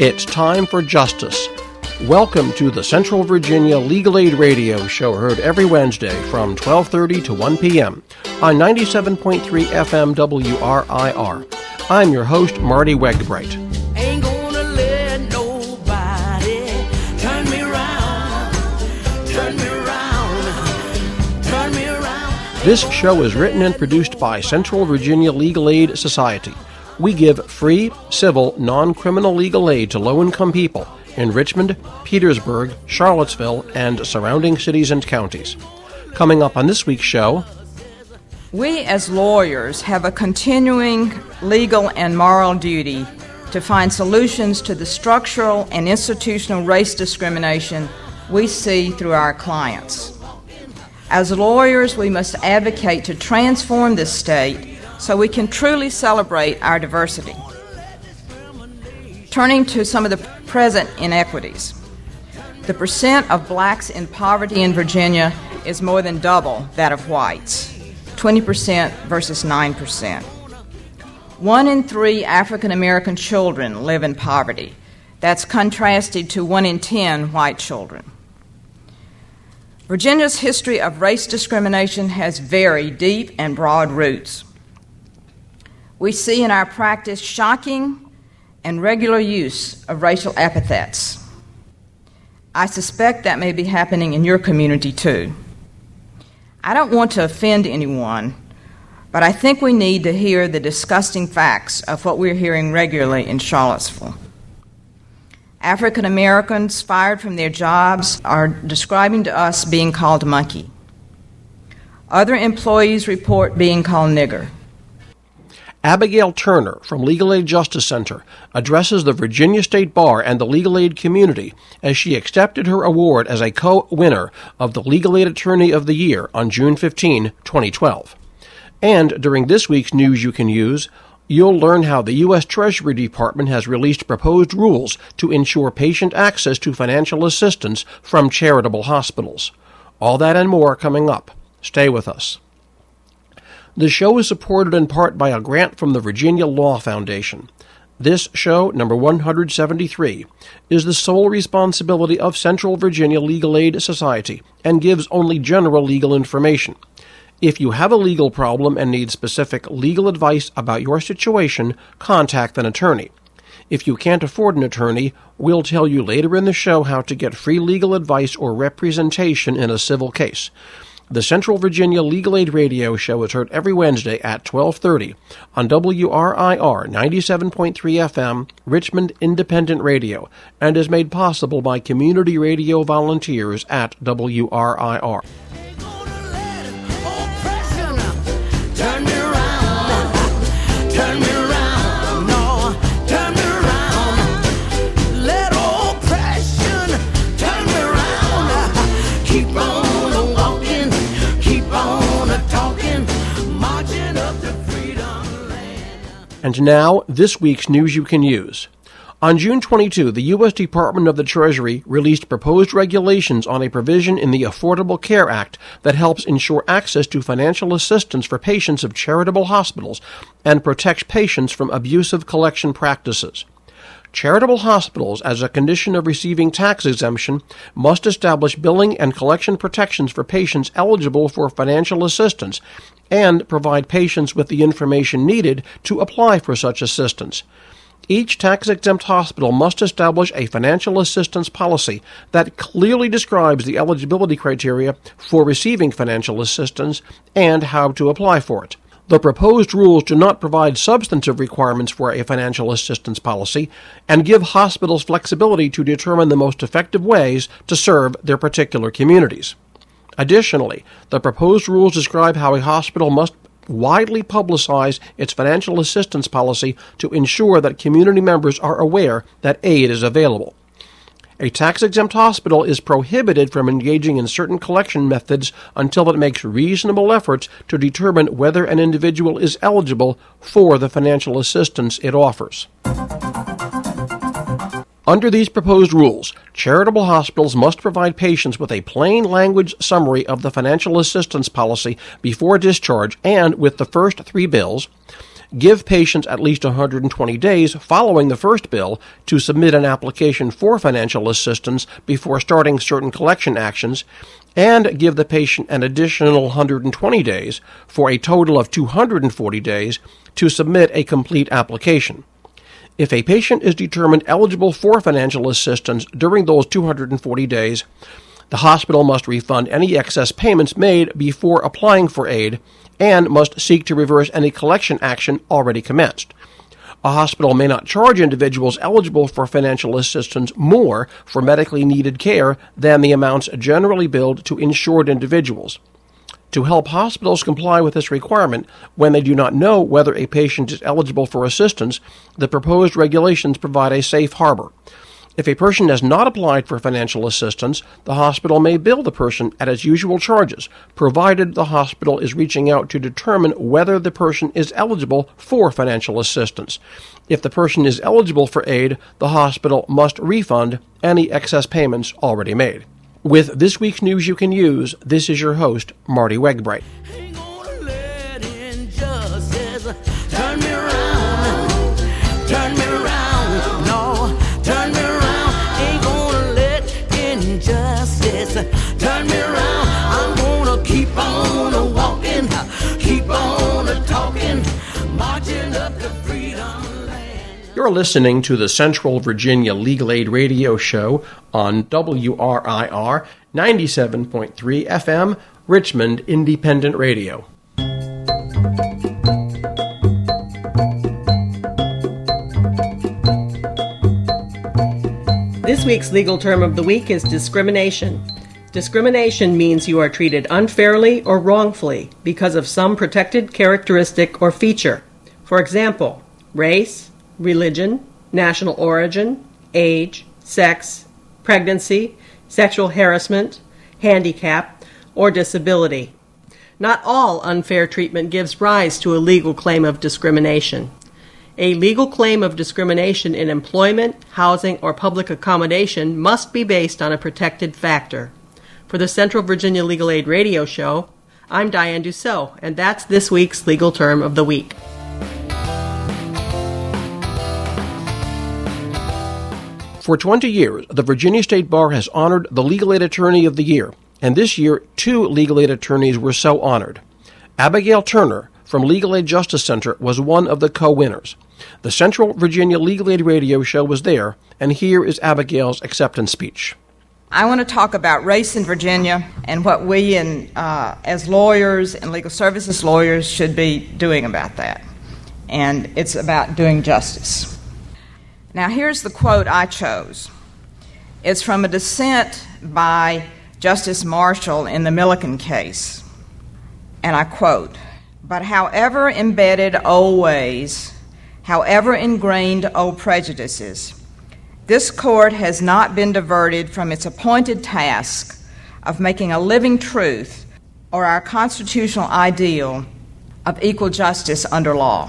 It's time for justice. Welcome to the Central Virginia Legal Aid Radio Show, heard every Wednesday from 12:30 to 1 p.m. on 97.3 FM WRIR. I'm your host, Marty Wegbright. Ain't gonna let nobody turn me around, turn me around, turn me around. This show is written and produced by Central Virginia Legal Aid Society. We give free, civil, non-criminal legal aid to low-income people in Richmond, Petersburg, Charlottesville, and surrounding cities and counties. Coming up on this week's show, we as lawyers have a continuing legal and moral duty to find solutions to the structural and institutional race discrimination we see through our clients. As lawyers, we must advocate to transform this state so we can truly celebrate our diversity. Turning to some of the present inequities. The percent of blacks in poverty in Virginia is more than double that of whites, 20% versus 9%. 1 in 3 African American children live in poverty. That's contrasted to 1 in 10 white children. Virginia's history of race discrimination has very deep and broad roots. We see in our practice shocking and regular use of racial epithets. I suspect that may be happening in your community too. I don't want to offend anyone, but I think we need to hear the disgusting facts of what we're hearing regularly in Charlottesville. African Americans fired from their jobs are describing to us being called a monkey. Other employees report being called nigger. Abigail Turner from Legal Aid Justice Center addresses the Virginia State Bar and the legal aid community as she accepted her award as a co-winner of the Legal Aid Attorney of the Year on June 15, 2012. And during this week's News You Can Use, you'll learn how the U.S. Treasury Department has released proposed rules to ensure patient access to financial assistance from charitable hospitals. All that and more coming up. Stay with us. The show is supported in part by a grant from the Virginia Law Foundation. This show, number 173, is the sole responsibility of Central Virginia Legal Aid Society and gives only general legal information. If you have a legal problem and need specific legal advice about your situation, contact an attorney. If you can't afford an attorney, we'll tell you later in the show how to get free legal advice or representation in a civil case. The Central Virginia Legal Aid Radio Show is heard every Wednesday at 12:30 on WRIR 97.3 FM, Richmond Independent Radio, and is made possible by community radio volunteers at WRIR. And now, this week's News You Can Use. On June 22, the U.S. Department of the Treasury released proposed regulations on a provision in the Affordable Care Act that helps ensure access to financial assistance for patients of charitable hospitals and protects patients from abusive collection practices. Charitable hospitals, as a condition of receiving tax exemption, must establish billing and collection protections for patients eligible for financial assistance and provide patients with the information needed to apply for such assistance. Each tax-exempt hospital must establish a financial assistance policy that clearly describes the eligibility criteria for receiving financial assistance and how to apply for it. The proposed rules do not provide substantive requirements for a financial assistance policy and give hospitals flexibility to determine the most effective ways to serve their particular communities. Additionally, the proposed rules describe how a hospital must widely publicize its financial assistance policy to ensure that community members are aware that aid is available. A tax-exempt hospital is prohibited from engaging in certain collection methods until it makes reasonable efforts to determine whether an individual is eligible for the financial assistance it offers. Under these proposed rules, charitable hospitals must provide patients with a plain language summary of the financial assistance policy before discharge and with the first 3 bills, give patients at least 120 days following the first bill to submit an application for financial assistance before starting certain collection actions, and give the patient an additional 120 days for a total of 240 days to submit a complete application. If a patient is determined eligible for financial assistance during those 240 days, the hospital must refund any excess payments made before applying for aid and must seek to reverse any collection action already commenced. A hospital may not charge individuals eligible for financial assistance more for medically needed care than the amounts generally billed to insured individuals. To help hospitals comply with this requirement when they do not know whether a patient is eligible for assistance, the proposed regulations provide a safe harbor. If a person has not applied for financial assistance, the hospital may bill the person at its usual charges, provided the hospital is reaching out to determine whether the person is eligible for financial assistance. If the person is eligible for aid, the hospital must refund any excess payments already made. With this week's news you can use, this is your host, Marty Wegbright. Ain't gonna let injustice turn me around, no, turn me around. Ain't gonna let injustice turn me around. I'm gonna keep on walking, keep on talking, marching up to freedom land. You're listening to the Central Virginia Legal Aid Radio Show on WRIR 97.3 FM, Richmond Independent Radio. This week's legal term of the week is discrimination. Discrimination means you are treated unfairly or wrongfully because of some protected characteristic or feature. For example, race, religion, national origin, age, sex, pregnancy, sexual harassment, handicap, or disability. Not all unfair treatment gives rise to a legal claim of discrimination. A legal claim of discrimination in employment, housing, or public accommodation must be based on a protected factor. For the Central Virginia Legal Aid Radio Show, I'm Diane Dussault, and that's this week's legal term of the week. For 20 years, the Virginia State Bar has honored the Legal Aid Attorney of the Year, and this year, 2 legal aid attorneys were so honored. Abigail Turner from Legal Aid Justice Center was one of the co-winners. The Central Virginia Legal Aid Radio Show was there, and here is Abigail's acceptance speech. I want to talk about race in Virginia and what we as lawyers and legal services lawyers should be doing about that. And it's about doing justice. Now, here's the quote I chose. It's from a dissent by Justice Marshall in the Milliken case. And I quote, "But however embedded old ways, however ingrained old prejudices, this court has not been diverted from its appointed task of making a living truth or our constitutional ideal of equal justice under law."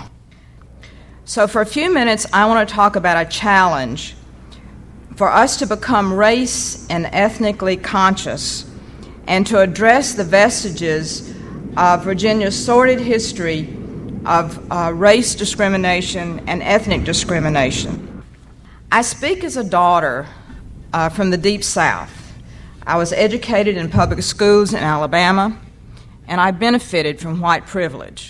So for a few minutes, I want to talk about a challenge for us to become race and ethnically conscious and to address the vestiges of Virginia's sordid history of race discrimination and ethnic discrimination. I speak as a daughter from the Deep South. I was educated in public schools in Alabama, and I benefited from white privilege.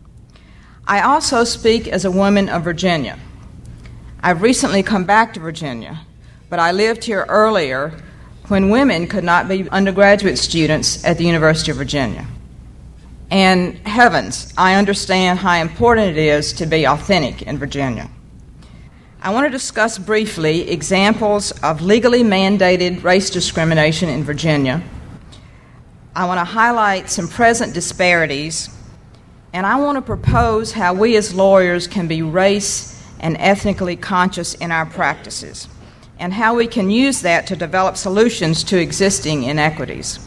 I also speak as a woman of Virginia. I've recently come back to Virginia, but I lived here earlier when women could not be undergraduate students at the University of Virginia. And heavens, I understand how important it is to be authentic in Virginia. I want to discuss briefly examples of legally mandated race discrimination in Virginia. I want to highlight some present disparities, and I want to propose how we as lawyers can be race and ethnically conscious in our practices, and how we can use that to develop solutions to existing inequities.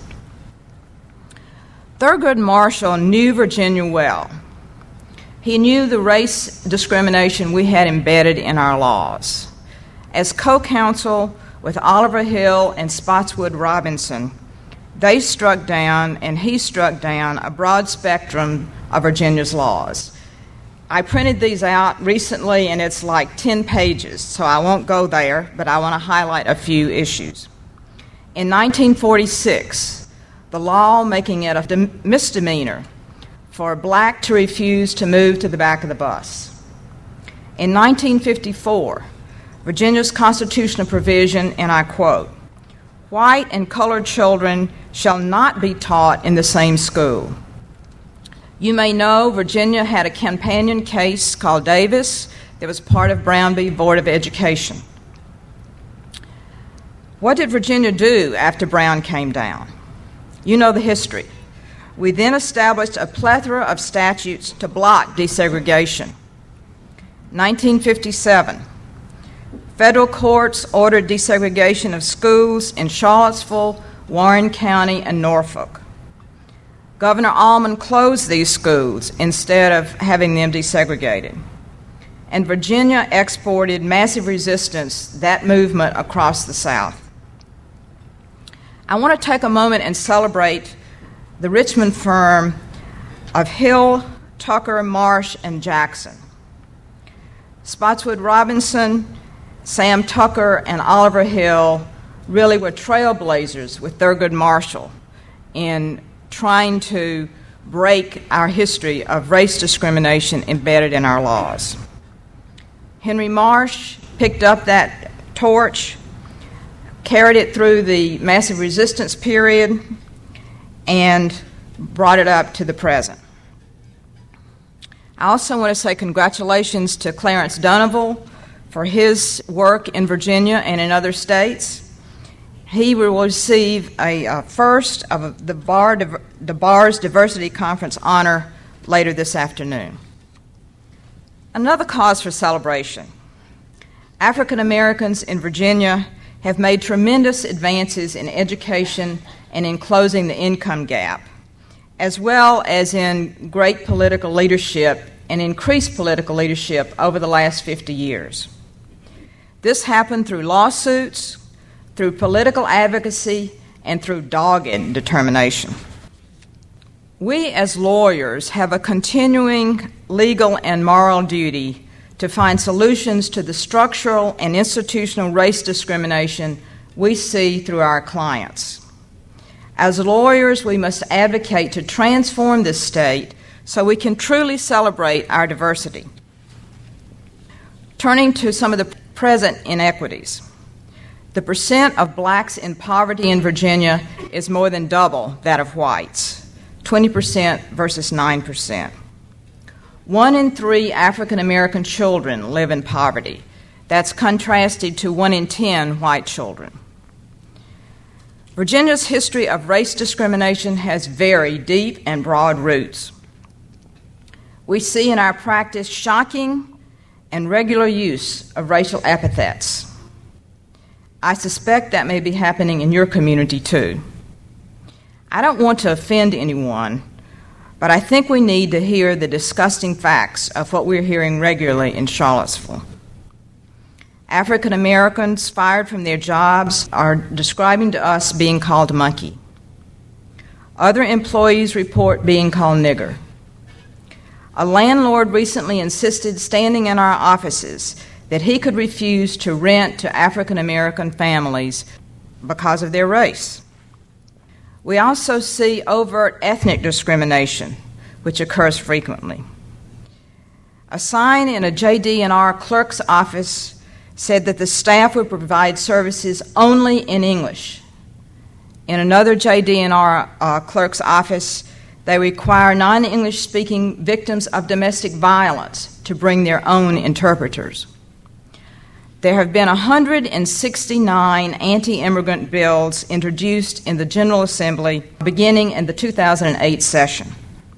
Thurgood Marshall knew Virginia well. He knew the race discrimination we had embedded in our laws. As co-counsel with Oliver Hill and Spotswood Robinson, they struck down, and he struck down, a broad spectrum of Virginia's laws. I printed these out recently, and it's like 10 pages, so I won't go there, but I want to highlight a few issues. In 1946, the law making it a misdemeanor for a black to refuse to move to the back of the bus. In 1954, Virginia's constitutional provision, and I quote, "White and colored children shall not be taught in the same school." You may know Virginia had a companion case called Davis that was part of Brown v. Board of Education. What did Virginia do after Brown came down? You know the history. We then established a plethora of statutes to block desegregation. 1957, federal courts ordered desegregation of schools in Charlottesville, Warren County, and Norfolk. Governor Almond closed these schools instead of having them desegregated. And Virginia exported massive resistance, that movement, across the South. I want to take a moment and celebrate the Richmond firm of Hill, Tucker, Marsh, and Jackson. Spotswood Robinson, Sam Tucker, and Oliver Hill really were trailblazers with Thurgood Marshall in trying to break our history of race discrimination embedded in our laws. Henry Marsh picked up that torch, carried it through the massive resistance period, and brought it up to the present. I also want to say congratulations to Clarence Donoval for his work in Virginia and in other states. He will receive a first of the Bar's Diversity Conference honor later this afternoon. Another cause for celebration. African Americans in Virginia have made tremendous advances in education and in closing the income gap, as well as in great political leadership and increased political leadership over the last 50 years. This happened through lawsuits, through political advocacy, and through dogged determination. We as lawyers have a continuing legal and moral duty to find solutions to the structural and institutional race discrimination we see through our clients. As lawyers, we must advocate to transform this state so we can truly celebrate our diversity. Turning to some of the present inequities. The percent of blacks in poverty in Virginia is more than double that of whites, 20% versus 9%. 1 in 3 African American children live in poverty. That's contrasted to 1 in 10 white children. Virginia's history of race discrimination has very deep and broad roots. We see in our practice shocking and regular use of racial epithets. I suspect that may be happening in your community too. I don't want to offend anyone, but I think we need to hear the disgusting facts of what we're hearing regularly in Charlottesville. African Americans fired from their jobs are describing to us being called monkey. Other employees report being called nigger. A landlord recently insisted, standing in our offices, that he could refuse to rent to African American families because of their race. We also see overt ethnic discrimination, which occurs frequently. A sign in a JD&R clerk's office said that the staff would provide services only in English. In another JD&R clerk's office, they require non-English speaking victims of domestic violence to bring their own interpreters. There have been 169 anti-immigrant bills introduced in the General Assembly beginning in the 2008 session.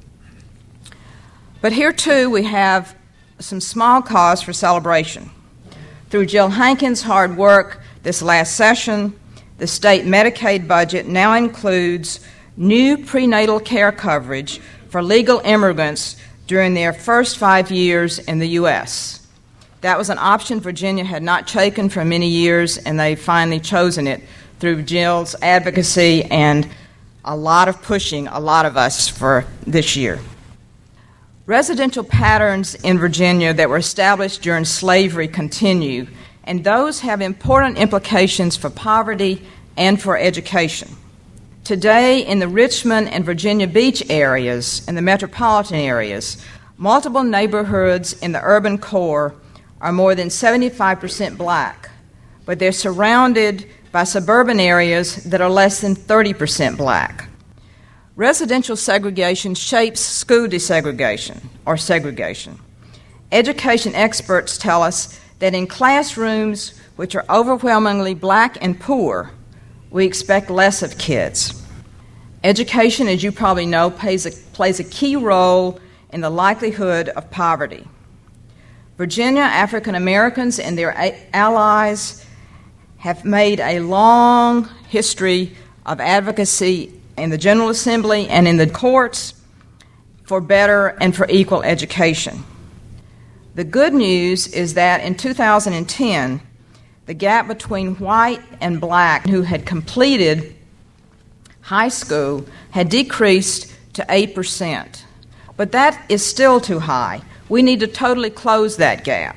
But here too we have some small cause for celebration. Through Jill Hankins' hard work this last session, the state Medicaid budget now includes new prenatal care coverage for legal immigrants during their first 5 years in the U.S. That was an option Virginia had not taken for many years, and they've finally chosen it through Jill's advocacy and a lot of pushing a lot of us for this year. Residential patterns in Virginia that were established during slavery continue, and those have important implications for poverty and for education. Today, in the Richmond and Virginia Beach areas and the metropolitan areas, multiple neighborhoods in the urban core are more than 75% black, but they're surrounded by suburban areas that are less than 30% black. Residential segregation shapes school desegregation or segregation. Education experts tell us that in classrooms which are overwhelmingly black and poor, we expect less of kids. Education, as you probably know, plays a key role in the likelihood of poverty. Virginia African Americans and their allies have made a long history of advocacy in the General Assembly and in the courts for better and for equal education. The good news is that in 2010, the gap between white and black who had completed high school had decreased to 8%. But that is still too high. We need to totally close that gap.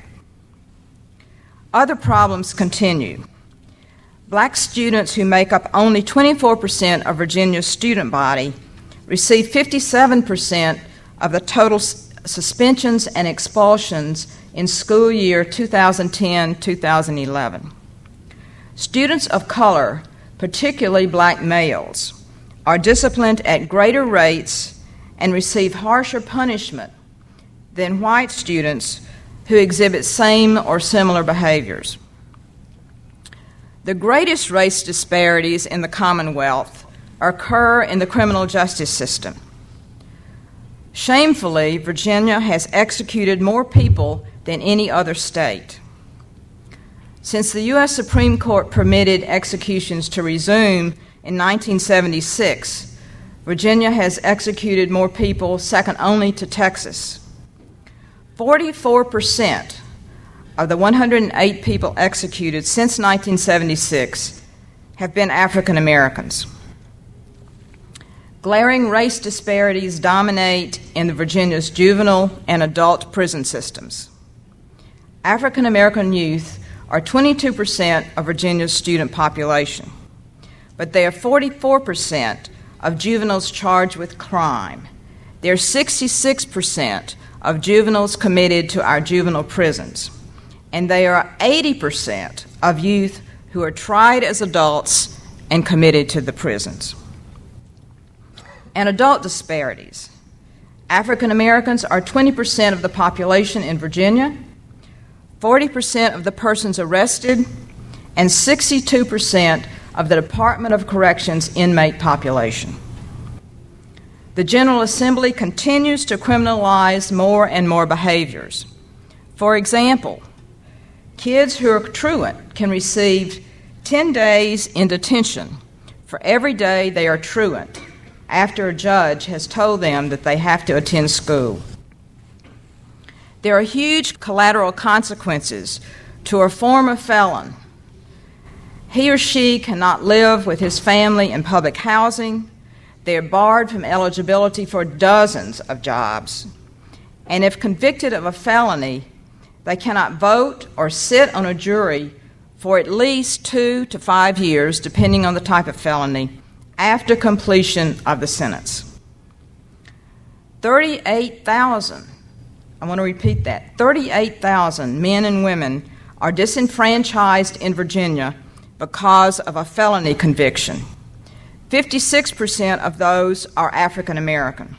Other problems continue. Black students who make up only 24% of Virginia's student body receive 57% of the total suspensions and expulsions in school year 2010-2011. Students of color, particularly black males, are disciplined at greater rates and receive harsher punishment than white students who exhibit same or similar behaviors. The greatest race disparities in the Commonwealth occur in the criminal justice system. Shamefully, Virginia has executed more people than any other state. Since the U.S. Supreme Court permitted executions to resume in 1976, Virginia has executed more people, second only to Texas. 44% of the 108 people executed since 1976 have been African Americans. Glaring race disparities dominate in Virginia's juvenile and adult prison systems. African American youth are 22% of Virginia's student population, but they are 44% of juveniles charged with crime. They're 66% of juveniles committed to our juvenile prisons, and they are 80% of youth who are tried as adults and committed to the prisons. And adult disparities. African Americans are 20% of the population in Virginia, 40% of the persons arrested, and 62% of the Department of Corrections inmate population. The General Assembly continues to criminalize more and more behaviors. For example, kids who are truant can receive 10 days in detention for every day they are truant after a judge has told them that they have to attend school. There are huge collateral consequences to a former felon. He or she cannot live with his family in public housing. They are barred from eligibility for dozens of jobs. And if convicted of a felony, they cannot vote or sit on a jury for at least 2 to 5 years, depending on the type of felony, after completion of the sentence. 38,000, I want to repeat that, 38,000 men and women are disenfranchised in Virginia because of a felony conviction. 56% of those are African American.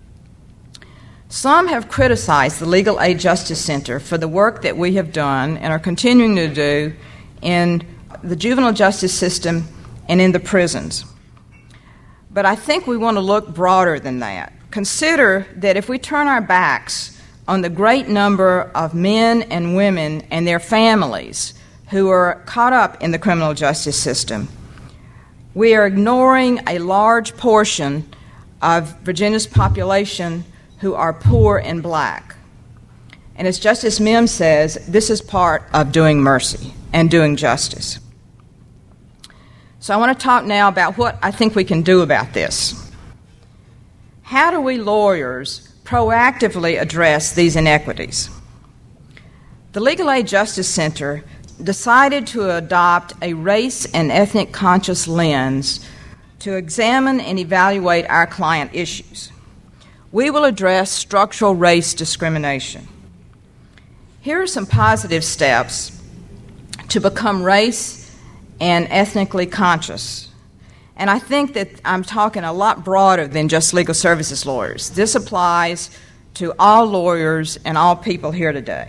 Some have criticized the Legal Aid Justice Center for the work that we have done and are continuing to do in the juvenile justice system and in the prisons. But I think we want to look broader than that. Consider that if we turn our backs on the great number of men and women and their families who are caught up in the criminal justice system, we are ignoring a large portion of Virginia's population who are poor and black. And as Justice Mims says, this is part of doing mercy and doing justice. So I want to talk now about what I think we can do about this. How do we lawyers proactively address these inequities. The Legal Aid Justice Center decided to adopt a race and ethnic conscious lens to examine and evaluate our client issues. We will address structural race discrimination. Here are some positive steps to become race and ethnically conscious. And I think that I'm talking a lot broader than just legal services lawyers. This applies to all lawyers and all people here today.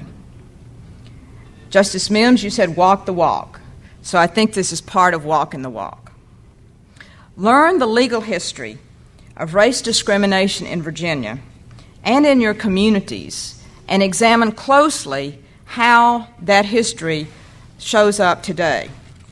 Justice Mims, you said walk the walk. So I think this is part of walking the walk. Learn the legal history of race discrimination in Virginia and in your communities and examine closely how that history shows up today.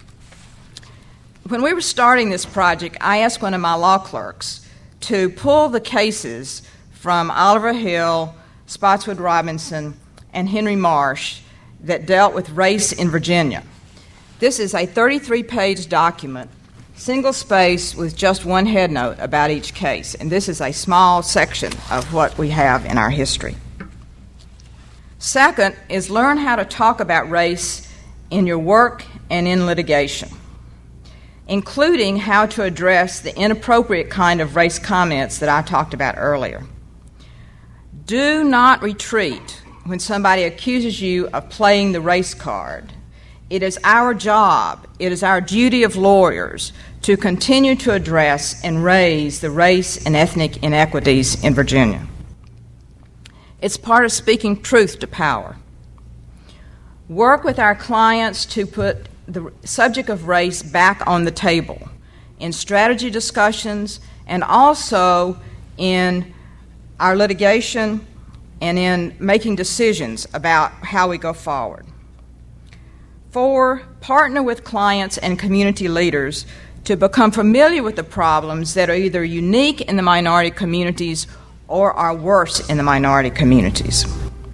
When we were starting this project, I asked one of my law clerks to pull the cases from Oliver Hill, Spotswood Robinson, and Henry Marsh that dealt with race in Virginia. This is a 33-page document, single space with just one headnote about each case, and this is a small section of what we have in our history. Second is learn how to talk about race in your work and in litigation, including how to address the inappropriate kind of race comments that I talked about earlier. Do not retreat when somebody accuses you of playing the race card. It is our job, it is our duty of lawyers to continue to address and raise the race and ethnic inequities in Virginia. It's part of speaking truth to power. Work with our clients to put the subject of race back on the table in strategy discussions and also in our litigation and in making decisions about how we go forward. 4, partner with clients and community leaders to become familiar with the problems that are either unique in the minority communities or are worse in the minority communities.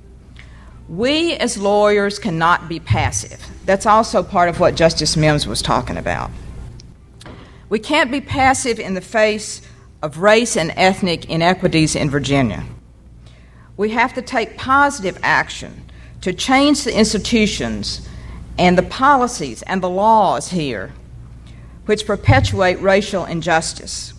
We as lawyers cannot be passive. That's also part of what Justice Mims was talking about. We can't be passive in the face of race and ethnic inequities in Virginia. We have to take positive action to change the institutions and the policies and the laws here which perpetuate racial injustice.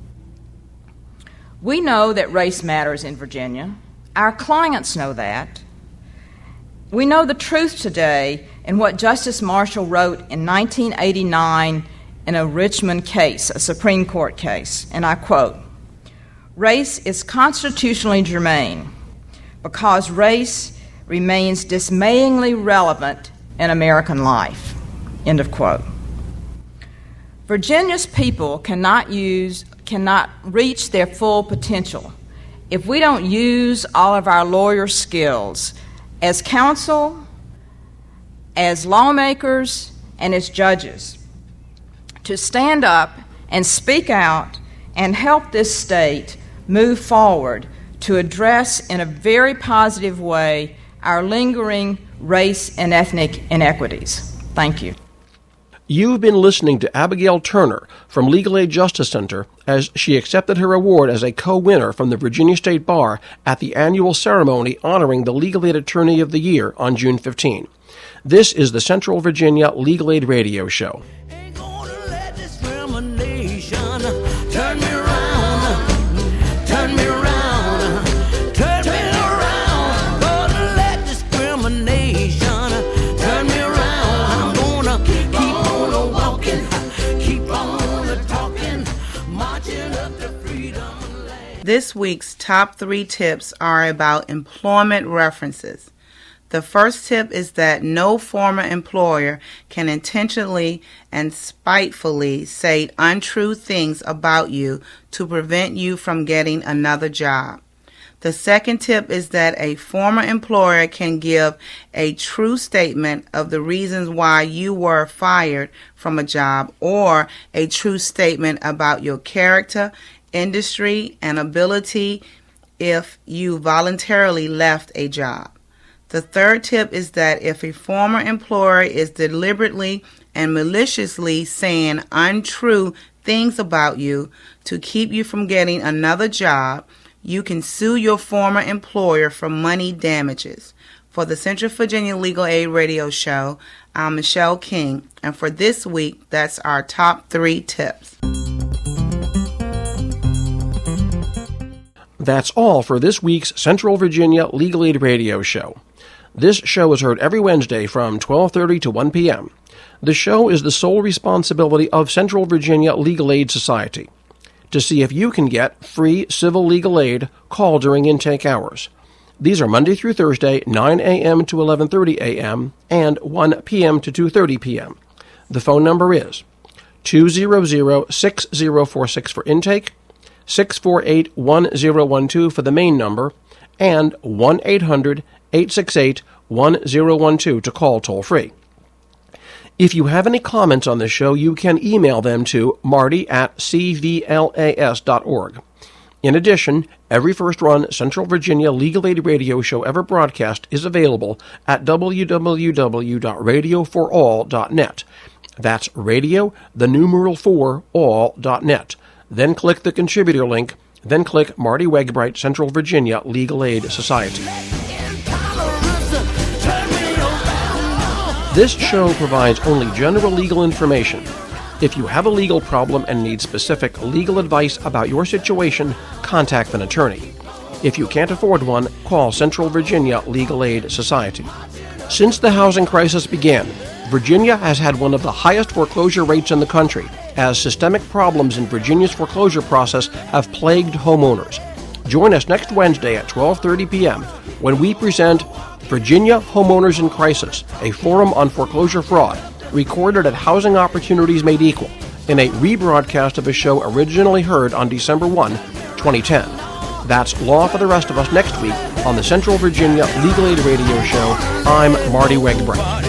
We know that race matters in Virginia. Our clients know that. We know the truth today in what Justice Marshall wrote in 1989 in a Richmond case, a Supreme Court case, and I quote, "Race is constitutionally germane because race remains dismayingly relevant in American life," end of quote. Virginia's people cannot reach their full potential if we don't use all of our lawyer skills as counsel, as lawmakers, and as judges to stand up and speak out and help this state move forward to address in a very positive way our lingering race and ethnic inequities. Thank you. You've been listening to Abigail Turner from Legal Aid Justice Center as she accepted her award as a co-winner from the Virginia State Bar at the annual ceremony honoring the Legal Aid Attorney of the Year on June 15. This is the Central Virginia Legal Aid Radio Show. Ain't gonna let discrimination turn me around, turn me around, turn me around. Gonna let discrimination turn me around. I'm gonna keep on walking, keep on talking, marching up to freedom land. This week's top 3 tips are about employment references. The first tip is that no former employer can intentionally and spitefully say untrue things about you to prevent you from getting another job. The second tip is that a former employer can give a true statement of the reasons why you were fired from a job or a true statement about your character, industry, and ability if you voluntarily left a job. The third tip is that if a former employer is deliberately and maliciously saying untrue things about you to keep you from getting another job, you can sue your former employer for money damages. For the Central Virginia Legal Aid Radio Show, I'm Michelle King, and for this week, that's our top 3 tips. That's all for this week's Central Virginia Legal Aid Radio Show. This show is heard every Wednesday from 12:30 to 1 p.m. The show is the sole responsibility of Central Virginia Legal Aid Society. To see if you can get free civil legal aid, call during intake hours. These are Monday through Thursday, 9 a.m. to 11:30 a.m. and 1 p.m. to 2:30 p.m. The phone number is 200-6046 for intake, 648-1012 for the main number, and 1-800-868-1012 to call toll-free. If you have any comments on the show, you can email them to marty@cvlas.org. In addition, every first-run Central Virginia Legal Aid radio show ever broadcast is available at www.radioforall.net. That's radio, the numeral 4, all.net. Then click the contributor link, then click Marty Wegbright, Central Virginia Legal Aid Society. This show provides only general legal information. If you have a legal problem and need specific legal advice about your situation, contact an attorney. If you can't afford one, call Central Virginia Legal Aid Society. Since the housing crisis began, Virginia has had one of the highest foreclosure rates in the country, as systemic problems in Virginia's foreclosure process have plagued homeowners. Join us next Wednesday at 12:30 p.m. when we present Virginia Homeowners in Crisis, a forum on foreclosure fraud, recorded at Housing Opportunities Made Equal, in a rebroadcast of a show originally heard on December 1, 2010. That's Law for the Rest of Us next week on the Central Virginia Legal Aid Radio Show. I'm Marty Wegbright.